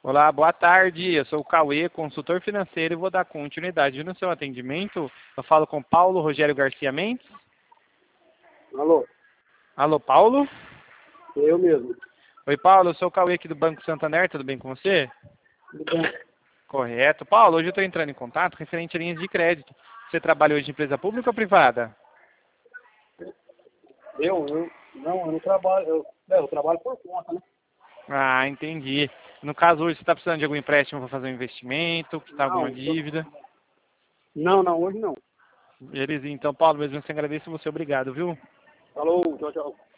Olá, boa tarde. Eu sou o Cauê, consultor financeiro, e vou dar continuidade no seu atendimento. Eu falo com Paulo Rogério Garcia Mendes. Alô, Alô, Paulo? eu mesmo. Oi, Paulo. Eu sou o Cauê aqui do Banco Santander. Tudo bem com você? Tudo bem? Correto. Paulo, hoje eu estou entrando em contato referente a linhas de crédito. Você trabalha hoje em empresa pública ou privada? Eu não trabalho, eu trabalho por conta, né? Ah, entendi. No caso, hoje você está precisando de algum empréstimo para fazer um investimento, quitar alguma Não, dívida? não, hoje não. Beleza, então, Paulo, mesmo assim agradeço você. Obrigado, viu? Falou, tchau, tchau.